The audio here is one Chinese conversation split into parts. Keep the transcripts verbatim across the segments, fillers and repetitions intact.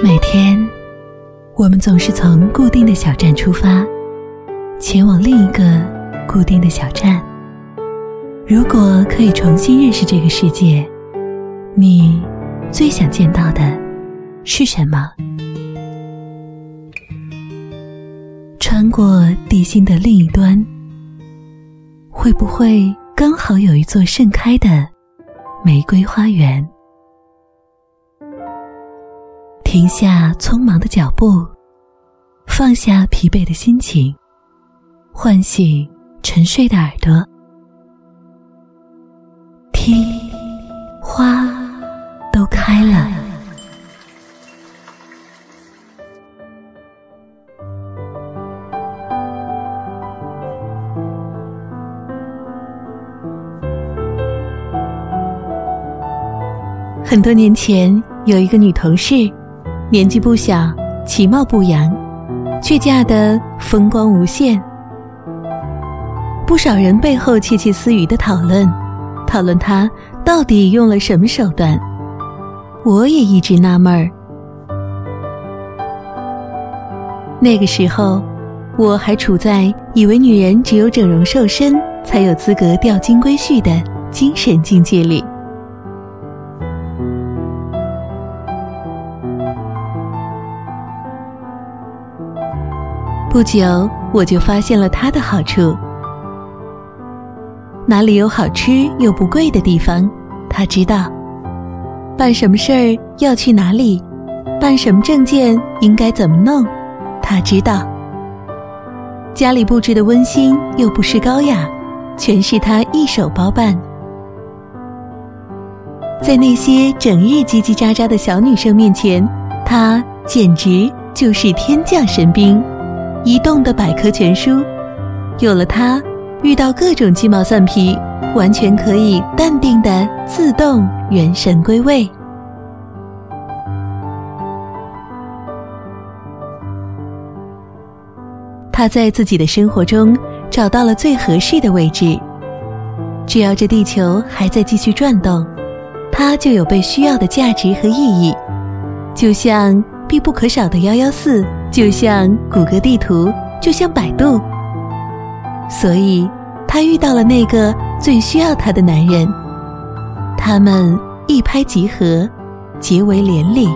每天我们总是从固定的小站出发，前往另一个固定的小站。如果可以重新认识这个世界，你最想见到的是什么？穿过地心的另一端，会不会刚好有一座盛开的玫瑰花园？停下匆忙的脚步，放下疲惫的心情，唤醒沉睡的耳朵，听，花都开了。很多年前，有一个女同事，年纪不小，其貌不扬，却嫁得风光无限。不少人背后窃窃私语地讨论，讨论她到底用了什么手段。我也一直纳闷儿。那个时候，我还处在以为女人只有整容瘦身才有资格钓金龟婿的精神境界里。不久，我就发现了它的好处。哪里有好吃又不贵的地方，他知道；办什么事儿要去哪里，办什么证件应该怎么弄，他知道。家里布置的温馨又不失高雅，全是他一手包办。在那些整日叽叽喳喳的小女生面前，他简直就是天降神兵，移动的百科全书。有了它，遇到各种鸡毛蒜皮，完全可以淡定地自动元神归位。他在自己的生活中找到了最合适的位置，只要这地球还在继续转动，它就有被需要的价值和意义，就像必不可少的一一四，就像谷歌地图，就像百度。所以她遇到了那个最需要她的男人，他们一拍即合，结为连理。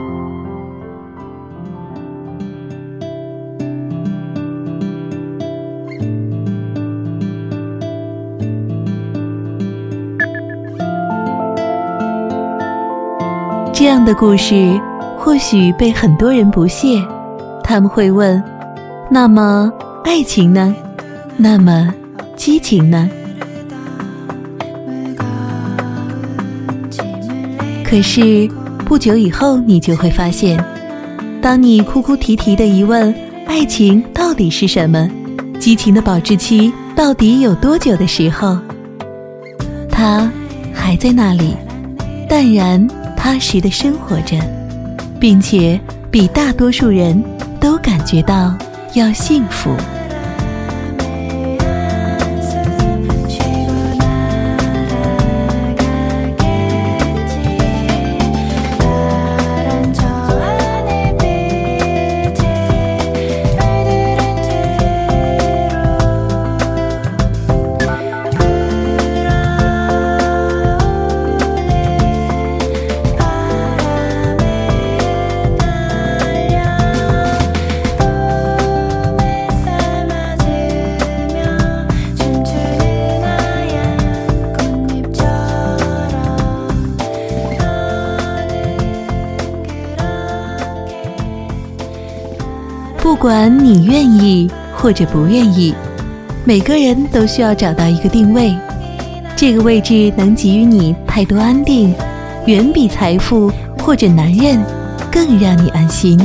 这样的故事或许被很多人不屑，他们会问，那么爱情呢？那么激情呢？可是不久以后，你就会发现，当你哭哭啼啼地疑问爱情到底是什么，激情的保质期到底有多久的时候，它还在那里，淡然踏实地生活着，并且比大多数人都感觉到要幸福。不管你愿意或者不愿意，每个人都需要找到一个定位，这个位置能给予你太多安定，远比财富或者男人更让你安心。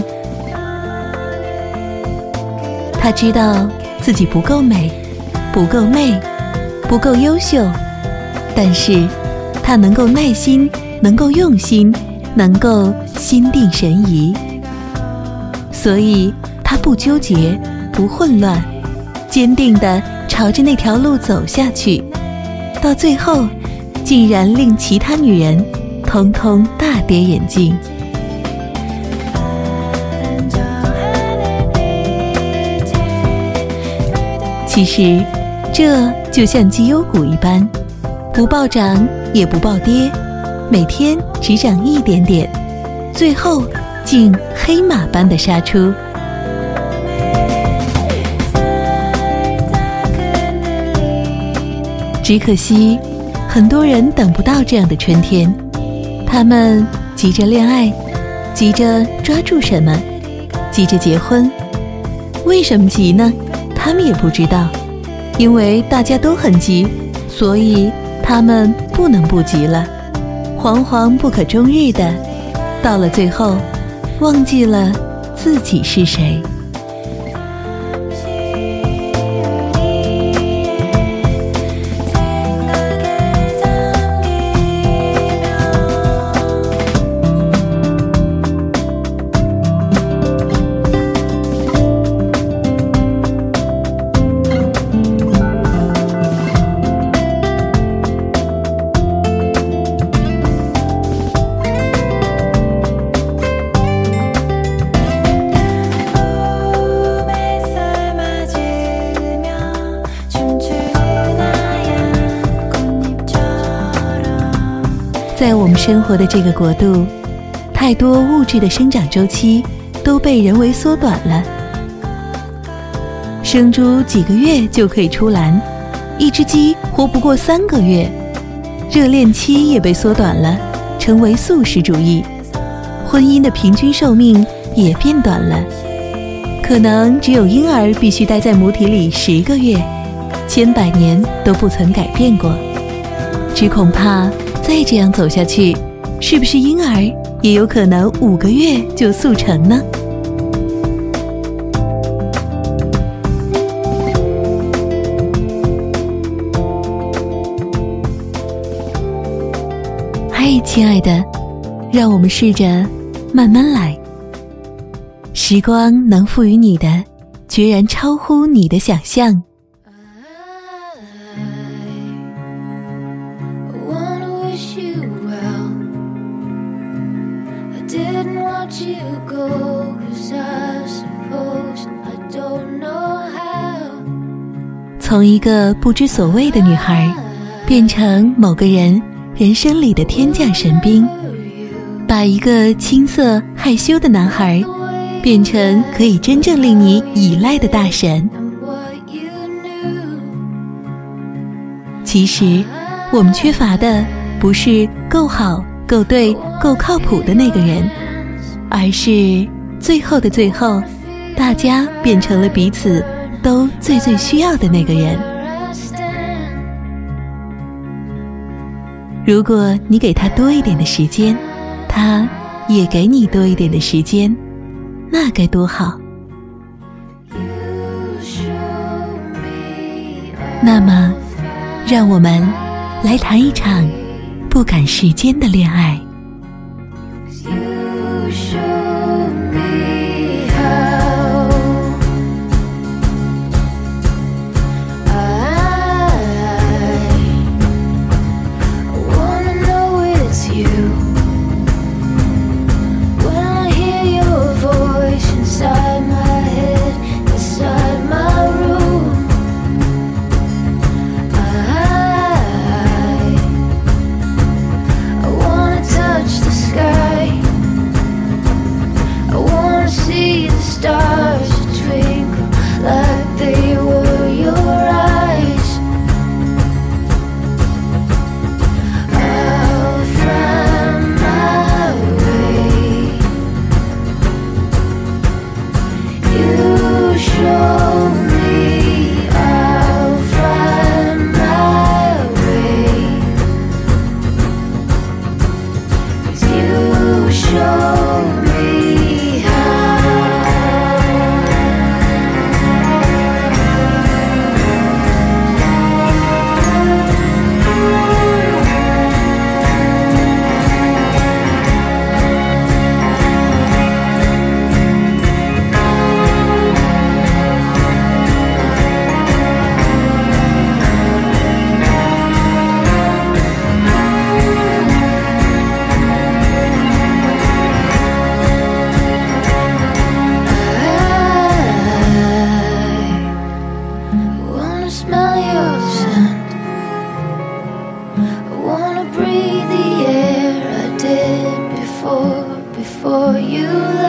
他知道自己不够美，不够媚，不够优秀，但是他能够耐心，能够用心，能够心定神怡，所以他不纠结，不混乱，坚定地朝着那条路走下去，到最后竟然令其他女人通通大跌眼镜。 其实，这就像绩优股一般，不暴涨也不暴跌，每天只涨一点点，最后竟黑马般的杀出。只可惜，很多人等不到这样的春天，他们急着恋爱，急着抓住什么，急着结婚。为什么急呢？他们也不知道，因为大家都很急，所以他们不能不急了，惶惶不可终日的，到了最后，忘记了自己是谁。在我们生活的这个国度，太多物质的生长周期都被人为缩短了。生猪几个月就可以出栏，一只鸡活不过三个月。热恋期也被缩短了，成为素食主义。婚姻的平均寿命也变短了，可能只有婴儿必须待在母体里十个月，千百年都不曾改变过。只恐怕再这样走下去，是不是婴儿也有可能五个月就速成呢？嗨，亲爱的，让我们试着慢慢来。时光能赋予你的，决然超乎你的想象。从一个不知所谓的女孩，变成某个人人生里的天降神兵，把一个青涩害羞的男孩变成可以真正令你依赖的大神。其实我们缺乏的不是够好、够对、够靠谱的那个人，而是最后的最后，大家变成了彼此都最最需要的那个人。如果你给他多一点的时间，他也给你多一点的时间，那该多好。那么，让我们来谈一场不赶时间的恋爱。 I wanna for you